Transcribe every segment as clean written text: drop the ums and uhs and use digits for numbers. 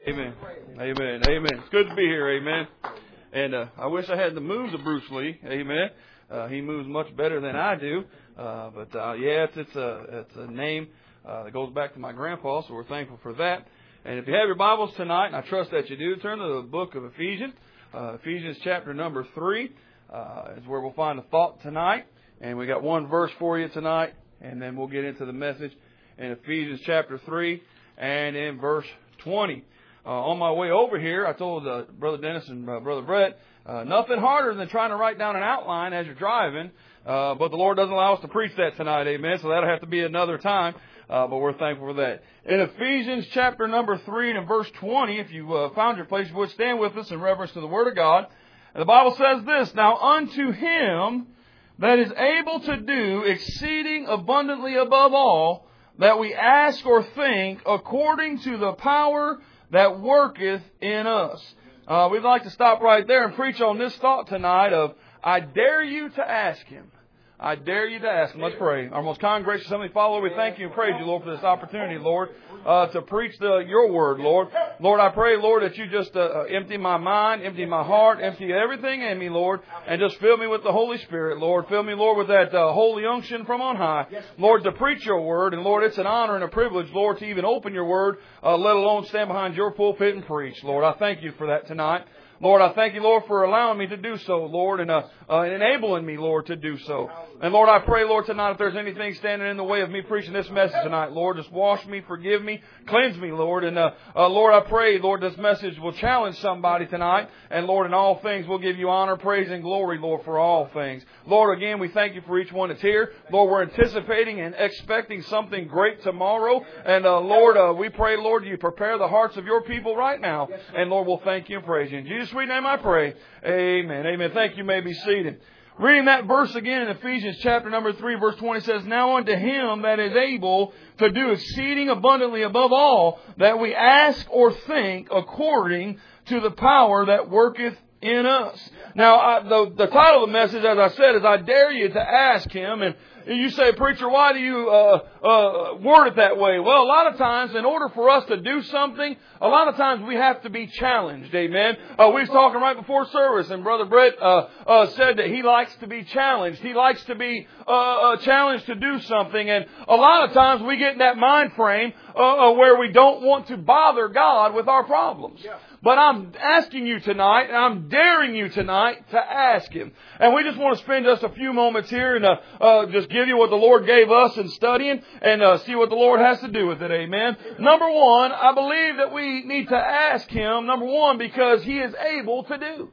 Amen. Amen. Amen. It's good to be here. Amen. And I wish I had the moves of Bruce Lee. Amen. He moves much better than I do. It's a name that goes back to my grandpa, so we're thankful for that. And if you have your Bibles tonight, and I trust that you do, turn to the book of Ephesians. Ephesians chapter number 3 is where we'll find the thought tonight. And we got one verse for you tonight, and then we'll get into the message in Ephesians chapter 3 and in verse 20. On my way over here, I told Brother Dennis and Brother Brett, nothing harder than trying to write down an outline as you're driving, but the Lord doesn't allow us to preach that tonight, amen, so that'll have to be another time, but we're thankful for that. In Ephesians chapter number 3 and verse 20, if you found your place, you would stand with us in reverence to the Word of God. And the Bible says this, "Now unto Him that is able to do exceeding abundantly above all that we ask or think, according to the power that worketh in us." We'd like to stop right there and preach on this thought tonight of, I dare you to ask Him. I dare you to ask Him. Let's pray. Our most kind, gracious Heavenly Father, we thank you and praise you, Lord, for this opportunity, Lord, to preach your word, Lord. Lord, I pray, Lord, that you just empty my mind, empty my heart, empty everything in me, Lord, and just fill me with the Holy Spirit, Lord. Fill me, Lord, with that holy unction from on high, Lord, to preach your word. And, Lord, it's an honor and a privilege, Lord, to even open your word, let alone stand behind your pulpit and preach, Lord. I thank you for that tonight. Lord, I thank you, Lord, for allowing me to do so, Lord, and enabling me, Lord, to do so. And, Lord, I pray, Lord, tonight, if there's anything standing in the way of me preaching this message tonight, Lord, just wash me, forgive me, cleanse me, Lord. And, Lord, I pray, Lord, this message will challenge somebody tonight. And, Lord, in all things, we'll give you honor, praise, and glory, Lord, for all things. Lord, again, we thank you for each one that's here. Lord, we're anticipating and expecting something great tomorrow. And, Lord, we pray, Lord, you prepare the hearts of your people right now. And, Lord, we'll thank you and praise you. In Jesus' sweet name I pray. Amen. Amen. Thank you. You may be seated. Reading that verse again in Ephesians chapter number 3, verse 20 says, "Now unto Him that is able to do exceeding abundantly above all that we ask or think, according to the power that worketh in us." Now, the title of the message, as I said, is I dare you to ask Him. And you say, "Preacher, why do you word it that way?" Well, a lot of times, in order for us to do something, a lot of times we have to be challenged. Amen. We was talking right before service, and Brother Brett said that he likes to be challenged. He likes to be challenged to do something. And a lot of times we get in that mind frame where we don't want to bother God with our problems. Yeah. But I'm asking you tonight, and I'm daring you tonight to ask Him. And we just want to spend just a few moments here and just give you what the Lord gave us in studying and see what the Lord has to do with it. Amen. Number one, I believe that we need to ask Him, number one, because He is able to do.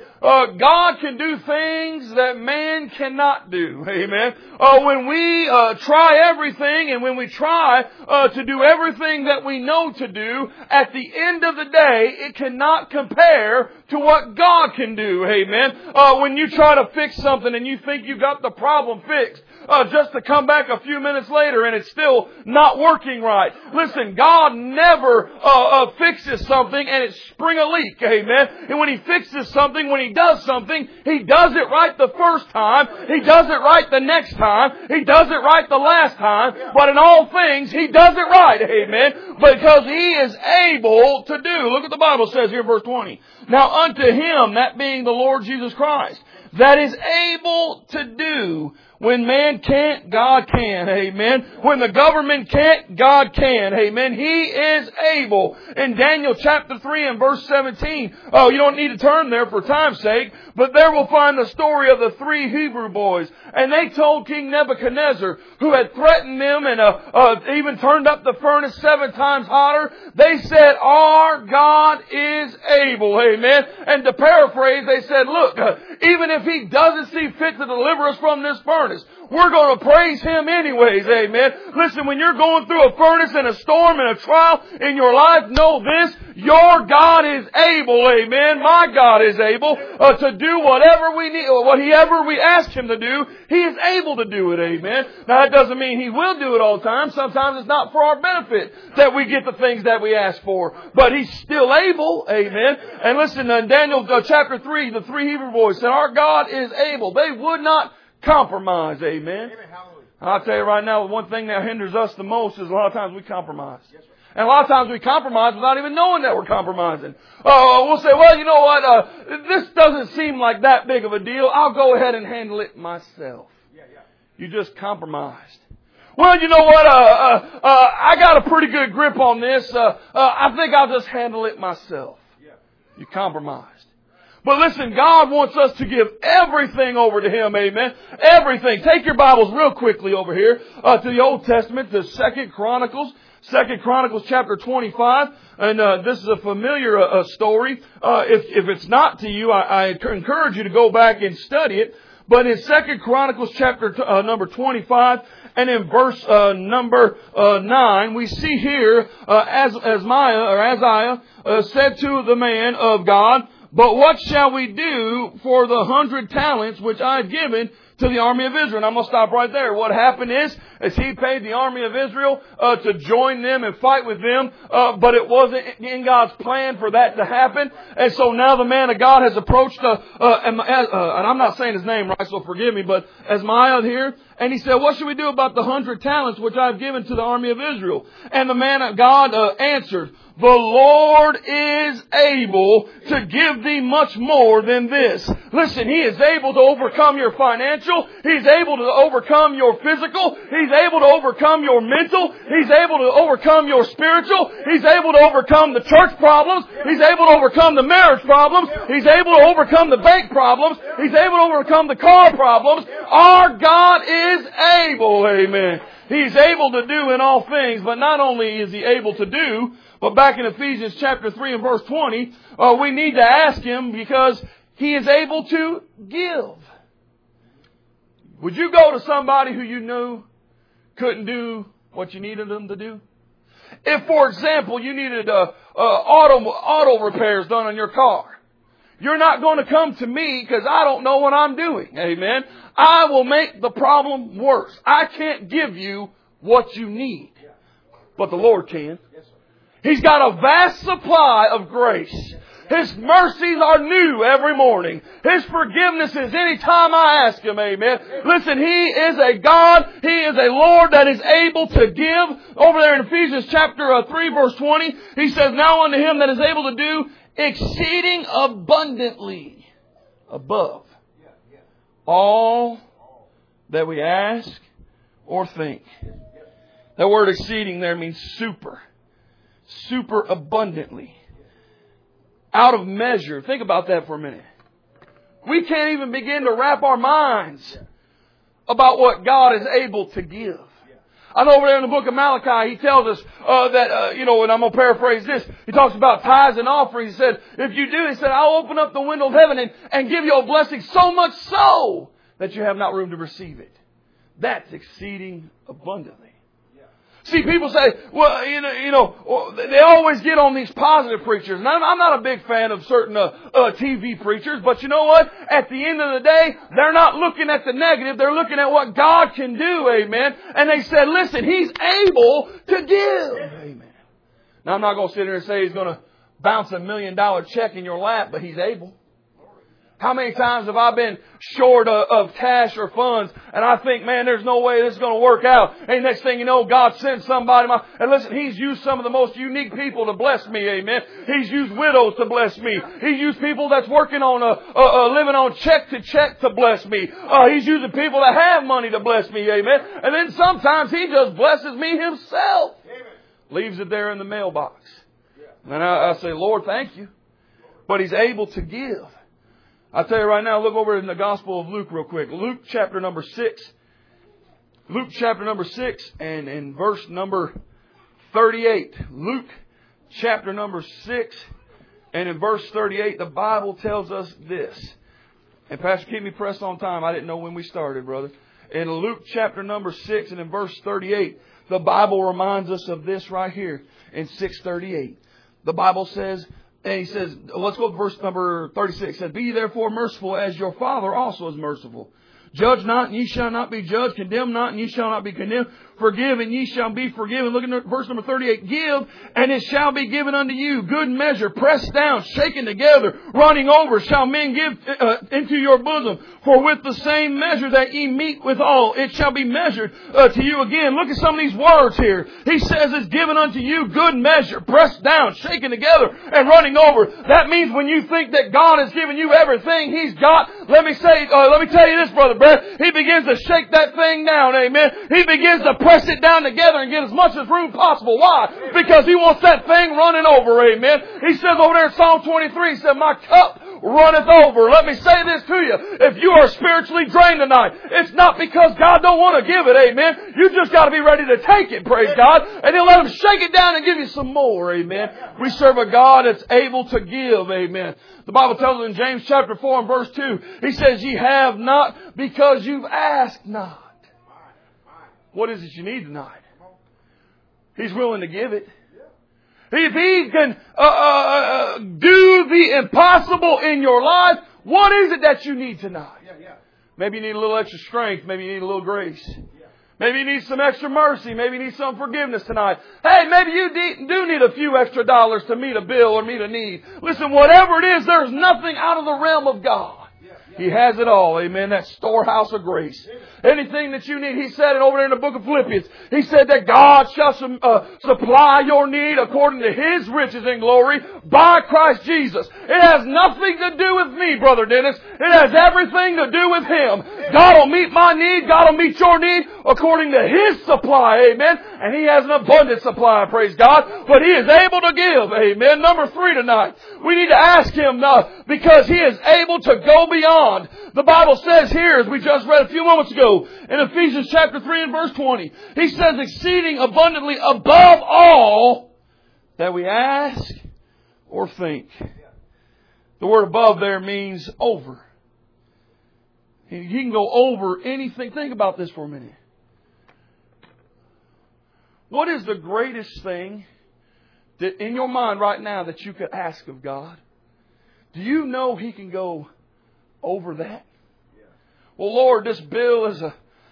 God can do things that man cannot do. Amen. When we try everything and when we try to do everything that we know to do, at the end of the day, it cannot compare to what God can do. Amen. When you try to fix something and you think you got the problem fixed, just to come back a few minutes later and it's still not working right. Listen, God never fixes something and it spring a leak. Amen. And when He fixes something, when He does something, He does it right the first time. He does it right the next time. He does it right the last time. But in all things, He does it right. Amen. Because He is able to do. Look what the Bible says here in verse 20. "Now unto Him," that being the Lord Jesus Christ, "that is able to do." When man can't, God can. Amen. When the government can't, God can. Amen. He is able. In Daniel chapter 3 and verse 17. Oh, you don't need to turn there for time's sake. But there we'll find the story of the 3 Hebrew boys. And they told King Nebuchadnezzar, who had threatened them and even turned up the furnace 7 times hotter. They said, "Our God is able." Amen. And to paraphrase, they said, "Look, even if He doesn't see fit to deliver us from this furnace, we're going to praise Him anyways." Amen. Listen, when you're going through a furnace and a storm and a trial in your life, know this, your God is able. Amen. My God is able to do whatever we need, whatever we ask Him to do. He is able to do it. Amen. Now that doesn't mean He will do it all the time. Sometimes it's not for our benefit that we get the things that we ask for. But He's still able. Amen. And listen, in Daniel chapter 3, the 3 Hebrew boys said, "Our God is able." They would not compromise. Amen. I'll tell you right now, one thing that hinders us the most is a lot of times we compromise. And a lot of times we compromise without even knowing that we're compromising. We'll say, well, you know what, this doesn't seem like that big of a deal. I'll go ahead and handle it myself. You just compromised. Well, you know what, I got a pretty good grip on this. I think I'll just handle it myself. You compromised. But listen, God wants us to give everything over to Him, amen? Everything. Take your Bibles real quickly over here to the Old Testament, to 2 Chronicles chapter 25. And this is a familiar story. If it's not to you, I encourage you to go back and study it. But in 2 Chronicles chapter number 25 and in verse number 9, we see here Isaiah said to the man of God, "But what shall we do for the 100 talents which I have given to the army of Israel?" And I'm going to stop right there. What happened is he paid the army of Israel to join them and fight with them, but it wasn't in God's plan for that to happen. And so now the man of God has approached, and I'm not saying his name right, so forgive me, but Isaiah here, and he said, "What should we do about the 100 talents which I have given to the army of Israel?" And the man of God answered, "The Lord is able to give thee much more than this." Listen, He is able to overcome your financial. He's able to overcome your physical. He's able to overcome your mental. He's able to overcome your spiritual. He's able to overcome the church problems. He's able to overcome the marriage problems. He's able to overcome the bank problems. He's able to overcome the car problems. Our God is able, amen. He's able to do in all things, but not only is He able to do, but back in Ephesians chapter 3 and verse 20, we need to ask Him because He is able to give. Would you go to somebody who you knew couldn't do what you needed them to do? If, for example, you needed auto repairs done on your car, you're not going to come to me because I don't know what I'm doing. Amen. I will make the problem worse. I can't give you what you need, but the Lord can. He's got a vast supply of grace. His mercies are new every morning. His forgiveness is any time I ask Him, amen. Listen, He is a God. He is a Lord that is able to give. Over there in Ephesians chapter 3 verse 20, He says, "Now unto Him that is able to do exceeding abundantly above all that we ask or think." That word exceeding there means super abundantly. Out of measure. Think about that for a minute. We can't even begin to wrap our minds about what God is able to give. I know over there in the book of Malachi, He tells us that, and I'm going to paraphrase this. He talks about tithes and offerings. He said, if you do, He said, I'll open up the window of heaven and give you a blessing so much so that you have not room to receive it. That's exceeding abundantly. See, people say, well, they always get on these positive preachers. And I'm not a big fan of certain TV preachers, but you know what? At the end of the day, they're not looking at the negative. They're looking at what God can do, amen. And they said, listen, He's able to give, amen. Now, I'm not going to sit here and say He's going to bounce $1 million check in your lap, but He's able. How many times have I been short of cash or funds and I think, man, there's no way this is going to work out. And next thing you know, God sends somebody. And listen, He's used some of the most unique people to bless me, amen. He's used widows to bless me. He's used people that's working on living on check to check to bless me. He's using people that have money to bless me, amen. And then sometimes He just blesses me Himself. Amen. Leaves it there in the mailbox. And I say, Lord, thank you. But He's able to give. I'll tell you right now, look over in the Gospel of Luke real quick. Luke chapter number 6. Luke chapter number 6 and in verse number 38. Luke chapter number 6 and in verse 38, the Bible tells us this. And Pastor, keep me pressed on time. I didn't know when we started, brother. In Luke chapter number 6 and in verse 38, the Bible reminds us of this right here in 6:38. The Bible says, and He says, let's go to verse number 36. It says, "Be ye therefore merciful as your Father also is merciful. Judge not, and ye shall not be judged. Condemn not, and ye shall not be condemned. Forgive, and ye shall be forgiven. Look at verse number 38. Give, and it shall be given unto you. Good measure, pressed down, shaken together, running over, shall men give into your bosom. For with the same measure that ye meet withal, it shall be measured to you again. Look at some of these words here. He says it's given unto you good measure, pressed down, shaken together, and running over. That means when you think that God has given you everything He's got, let me tell you this, Brother Brett, He begins to shake that thing down, amen. He begins to press it down together and get as much as room possible. Why? Because He wants that thing running over, amen. He says over there in Psalm 23, He said, my cup runneth over. Let me say this to you. If you are spiritually drained tonight, it's not because God don't want to give it, amen. You just got to be ready to take it, praise God. And He'll let Him shake it down and give you some more, amen. We serve a God that's able to give, amen. The Bible tells us in James chapter 4 and verse 2, He says, ye have not because you've asked not. What is it you need tonight? He's willing to give it. If He can do the impossible in your life, what is it that you need tonight? Maybe you need a little extra strength. Maybe you need a little grace. Maybe you need some extra mercy. Maybe you need some forgiveness tonight. Hey, maybe you do need a few extra dollars to meet a bill or meet a need. Listen, whatever it is, there's nothing out of the realm of God. He has it all. Amen. That storehouse of grace. Anything that you need, He said it over there in the book of Philippians. He said that God shall supply your need according to His riches and glory by Christ Jesus. It has nothing to do with me, Brother Dennis. It has everything to do with Him. God will meet my need. God will meet your need according to His supply. Amen. And He has an abundant supply, praise God. But He is able to give. Amen. Number 3 tonight. We need to ask Him because He is able to go beyond. The Bible says here, as we just read a few moments ago, in Ephesians chapter 3 and verse 20, He says, exceeding abundantly above all that we ask or think. The word above there means over. He can go over anything. Think about this for a minute. What is the greatest thing that in your mind right now that you could ask of God? Do you know He can go over that? Well, Lord, this bill is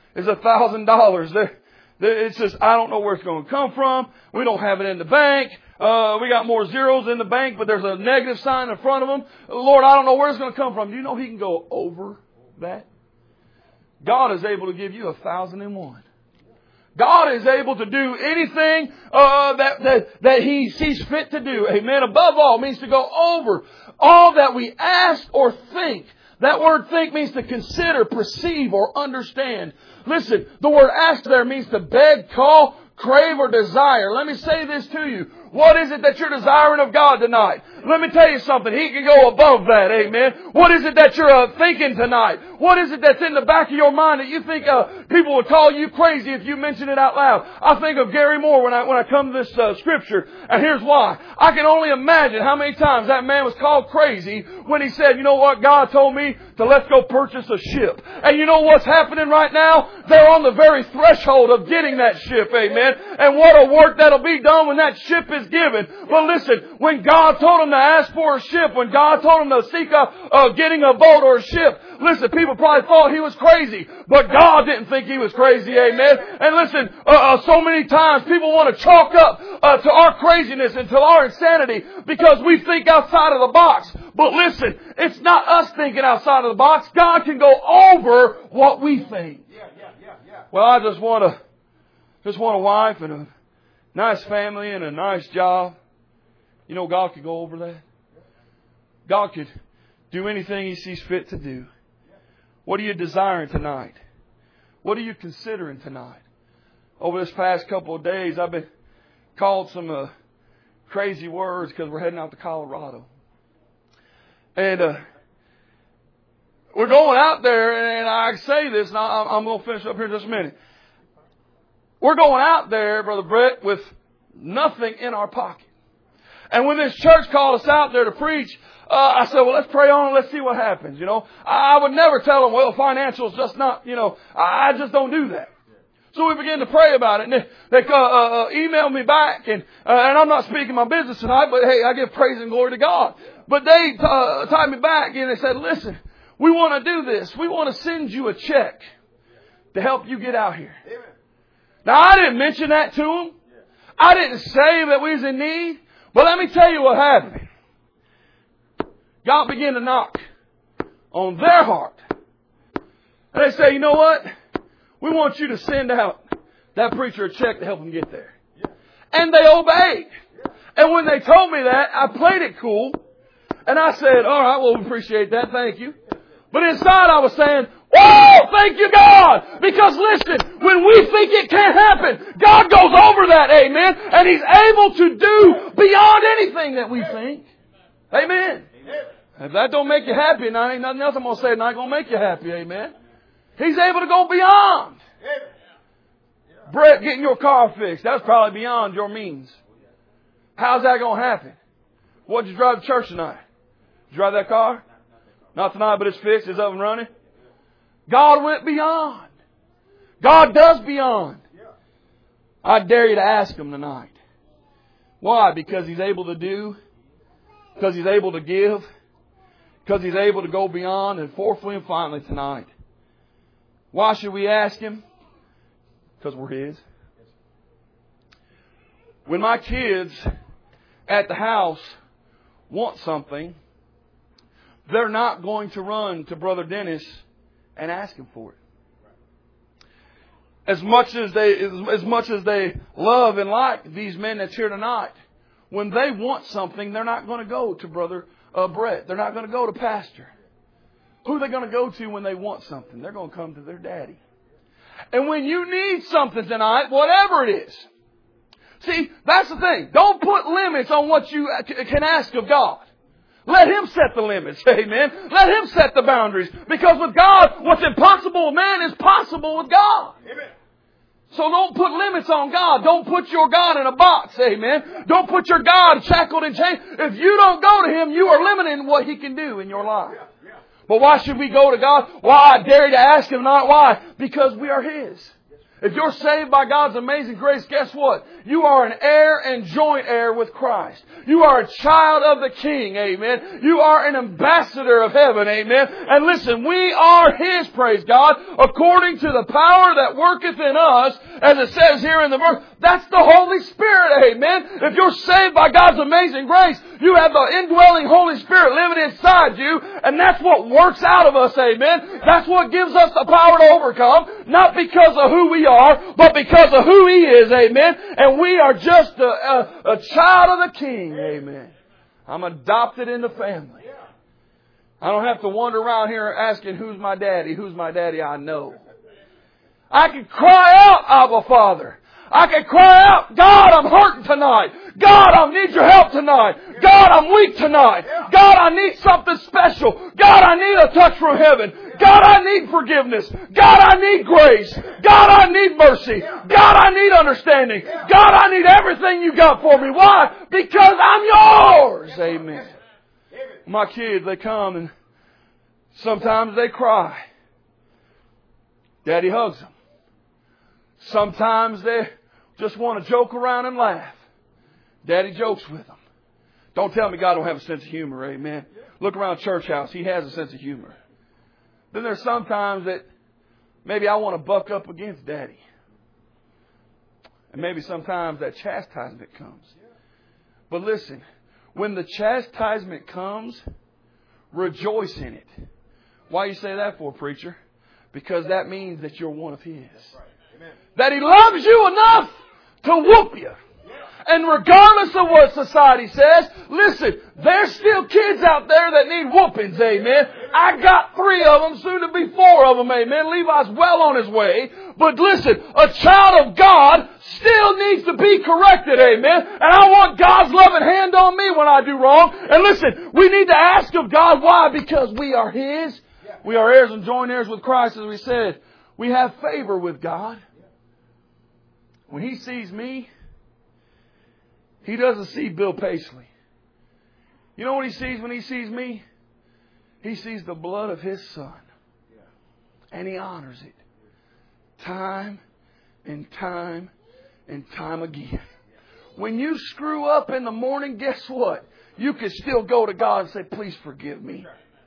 $1,000. It's just, I don't know where it's going to come from. We don't have it in the bank. We got more zeros in the bank, but there's a negative sign in front of them. Lord, I don't know where it's going to come from. Do you know He can go over that? God is able to give you 1,001. God is able to do anything that He sees fit to do. Amen. Above all means to go over all that we ask or think. That word think means to consider, perceive, or understand. Listen, the word ask there means to beg, call, crave, or desire. Let me say this to you. What is it that you're desiring of God tonight? Let me tell you something. He can go above that. Amen. What is it that you're thinking tonight? What is it that's in the back of your mind that you think people would call you crazy if you mention it out loud? I think of Gary Moore when I come to this scripture. And here's why. I can only imagine how many times that man was called crazy when he said, you know what? God told me to let's go purchase a ship. And you know what's happening right now? They're on the very threshold of getting that ship. Amen. And what a work that'll be done when that ship is given. But listen, when God told him to ask for a ship, when God told him to seek getting a boat or a ship, listen, people probably thought he was crazy, but God didn't think he was crazy, amen. And listen, so many times people want to chalk up to our craziness and to our insanity because we think outside of the box. But listen, it's not us thinking outside of the box. God can go over what we think. Well, I just want a wife and a nice family and a nice job. You know, God could go over that. God could do anything He sees fit to do. What are you desiring tonight? What are you considering tonight? Over this past couple of days, I've been called some crazy words because we're heading out to Colorado. And we're going out there, and I say this, and I'm going to finish up here in just a minute. We're going out there, Brother Brett, with nothing in our pocket. And when this church called us out there to preach, I said, well, let's pray on and let's see what happens. You know, I would never tell them, well, financial's just not, you know, I just don't do that. So we began to pray about it, and they emailed me back, and I'm not speaking my business tonight, but hey, I give praise and glory to God. But they typed me back, and they said, listen, We want to do this. We want to send you a check to help you get out here. Now, I didn't mention that to them. I didn't say that we was in need. But let me tell you what happened. God began to knock on their heart. And they say, you know what? We want you to send out that preacher a check to help him get there. And they obeyed. And when they told me that, I played it cool. And I said, all right, well, we appreciate that. Thank you. But inside I was saying, oh, thank you, God. Because listen, when we think it can't happen, God goes over that, amen. And He's able to do beyond anything that we think. Amen. If that don't make you happy, now ain't nothing else I'm going to say not going to make you happy, amen. He's able to go beyond. Brett, getting your car fixed, that's probably beyond your means. How's that going to happen? What did you drive to church tonight? Did you drive that car? Not tonight, but it's fixed. It's up and running. God went beyond. God does beyond. I dare you to ask Him tonight. Why? Because He's able to do. Because He's able to give. Because He's able to go beyond. And fourthly and finally tonight, why should we ask Him? Because we're His. When my kids at the house want something, they're not going to run to Brother Dennis and ask him for it. As much as they love and like these men that's here tonight, when they want something, they're not going to go to Brother Brett. They're not going to go to Pastor. Who are they going to go to when they want something? They're going to come to their daddy. And when you need something tonight, whatever it is, see, that's the thing. Don't put limits on what you can ask of God. Let Him set the limits. Amen. Let Him set the boundaries. Because with God, what's impossible with man is possible with God. Amen. So don't put limits on God. Don't put your God in a box. Amen. Don't put your God shackled and chained. If you don't go to Him, you are limiting what He can do in your life. But why should we go to God? Why? I dare you to ask Him not why. Because we are His. If you're saved by God's amazing grace, guess what? You are an heir and joint heir with Christ. You are a child of the King, amen. You are an ambassador of heaven, amen. And listen, we are His, praise God, according to the power that worketh in us, as it says here in the verse. That's the Holy Spirit, amen. If you're saved by God's amazing grace, you have the indwelling Holy Spirit living inside you, and that's what works out of us, amen. That's what gives us the power to overcome, not because of who we are, but because of who He is, amen. And we are just a child of the King, amen. I'm adopted in the family. I don't have to wander around here asking, who's my daddy? Who's my daddy? I know. I can cry out, Abba Father. I can cry out, God, I'm hurting tonight. God, I need your help tonight. God, I'm weak tonight. God, I need something special. God, I need a touch from heaven. God, I need forgiveness. God, I need grace. God, I need mercy. God, I need understanding. God, I need everything you got for me. Why? Because I'm yours. Amen. My kids, they come and sometimes they cry. Daddy hugs them. Sometimes they just want to joke around and laugh. Daddy jokes with them. Don't tell me God don't have a sense of humor, amen. Look around church house. He has a sense of humor. Then there's sometimes that maybe I want to buck up against Daddy. And maybe sometimes that chastisement comes. But listen, when the chastisement comes, rejoice in it. Why you say that for, preacher? Because that means that you're one of His. That He loves you enough to whoop you. And regardless of what society says, listen, there's still kids out there that need whoopings, amen. I got 3 of them, soon to be 4 of them, amen. Levi's well on his way. But listen, a child of God still needs to be corrected, amen. And I want God's loving hand on me when I do wrong. And listen, we need to ask of God why? Because we are His. We are heirs and joint heirs with Christ, as we said. We have favor with God. When He sees me, He doesn't see Bill Paisley. You know what He sees when He sees me? He sees the blood of His Son. And He honors it. Time and time and time again. When you screw up in the morning, guess what? You can still go to God and say, please forgive me.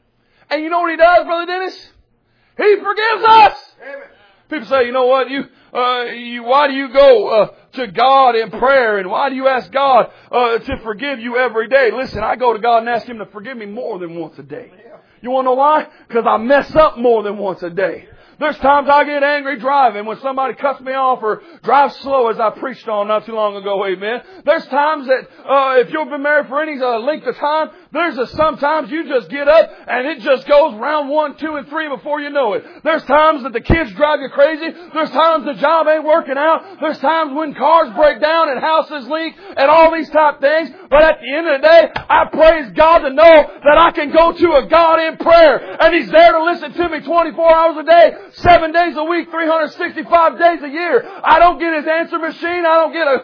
And you know what He does, Brother Dennis? He forgives us. Amen. People say, you know what, why do you go to God in prayer, and why do you ask God to forgive you every day? Listen, I go to God and ask Him to forgive me more than once a day. You want to know why? Because I mess up more than once a day. There's times I get angry driving when somebody cuts me off or drives slow, as I preached on not too long ago, amen. There's times that if you've been married for any length of time, sometimes you just get up and it just goes round 1, 2, and 3 before you know it. There's times that the kids drive you crazy. There's times the job ain't working out. There's times when cars break down and houses leak and all these type things. But at the end of the day, I praise God to know that I can go to a God in prayer, and He's there to listen to me 24 hours a day, 7 days a week, 365 days a year. I don't get His answer machine. I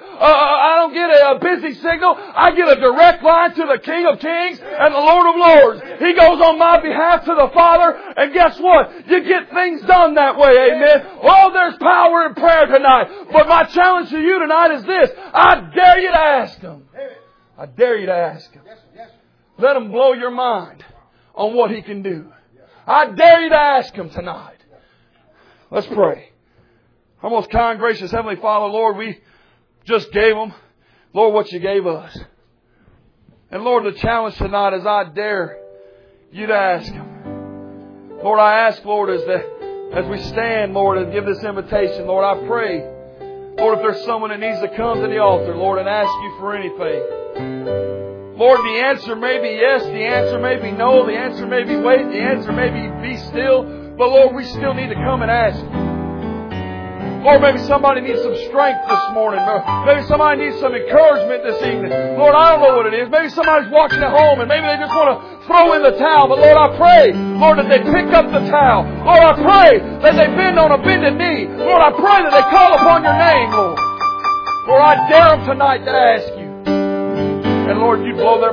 don't get a busy signal. I get a direct line to the King of Kings and the Lord of Lords. He goes on my behalf to the Father, and guess what? You get things done that way, amen. Oh, there's power in prayer tonight. But my challenge to you tonight is this. I dare you to ask Him. I dare you to ask Him. Let Him blow your mind on what He can do. I dare you to ask Him tonight. Let's pray. Our most kind, gracious Heavenly Father, Lord, we just gave Him, Lord, what You gave us. And Lord, the challenge tonight is I dare You to ask Him. Lord, I ask, Lord, as we stand, Lord, and give this invitation, Lord, I pray, Lord, if there's someone that needs to come to the altar, Lord, and ask You for anything. Lord, the answer may be yes, the answer may be no, the answer may be wait, the answer may be still, but Lord, we still need to come and ask You. Lord, maybe somebody needs some strength this morning. Maybe somebody needs some encouragement this evening. Lord, I don't know what it is. Maybe somebody's watching at home and maybe they just want to throw in the towel. But Lord, I pray, Lord, that they pick up the towel. Lord, I pray that they bend on a bended knee. Lord, I pray that they call upon Your name, Lord. Lord, I dare them tonight to ask You. And Lord, You blow their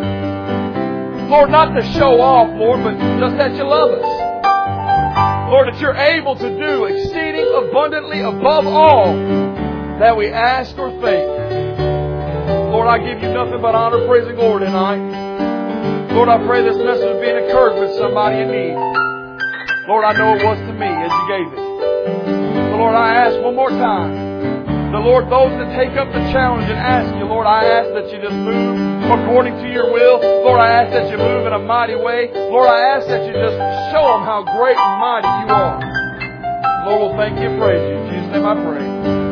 mind. Lord, not to show off, Lord, but just that You love us. Lord, that You're able to do exceeding abundantly above all that we ask or think. Lord, I give You nothing but honor, praise, and glory tonight. Lord, I pray this message will be an encouragement to somebody in need. Lord, I know it was to me as You gave it. So Lord, I ask one more time. The Lord, those that take up the challenge and ask You, Lord, I ask that You just move according to Your will. Lord, I ask that You move in a mighty way. Lord, I ask that You just show them how great and mighty You are. Lord, we'll thank You and praise You. In Jesus' name I pray.